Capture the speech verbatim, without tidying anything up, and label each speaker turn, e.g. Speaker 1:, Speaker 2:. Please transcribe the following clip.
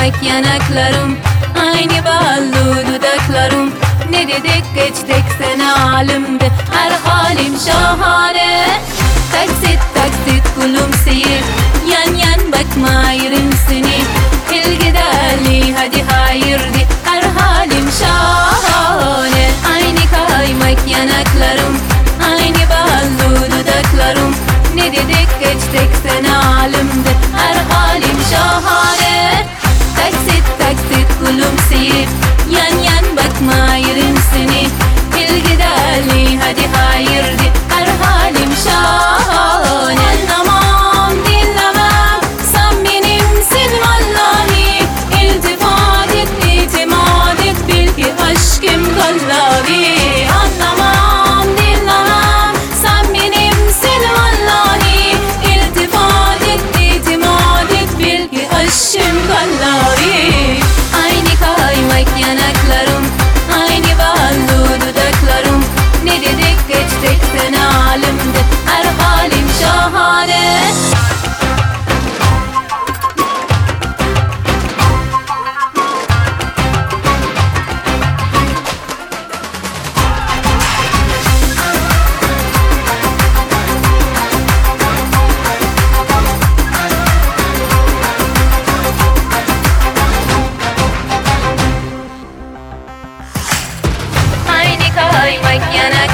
Speaker 1: kaymak yanaklarım, aynı ballı dudaklarım. Ne dedik geçtik sene halimde, her halim şahane. Taksit taksit gülümseyip yan yan bakma yerim seni. İlgiderli hadi hayırdı, her halim şahane. Aynı kaymak yanaklarım, aynı ballı dudaklarım. Ne dedik geçtik sene halimde, her halim şahane. Taksit taksit gülümseyip yan yan bakma yerim seni. İlgiderli hadi hayırdı, her halim şahane. Anlamam dinlemem, sen benimsin vallahi. İltifat et itimat et, bil ki aşkım kallavi. Anlamam dinlemem, sen benimsin vallahi. İltifat et itimat et, bil ki aşkım kallavi. Aynı kaymak yanaklarım, aynı ballı dudaklarım. Ne dedik geçtik sene halimde, her halim şahane. Aynı kaymak yanak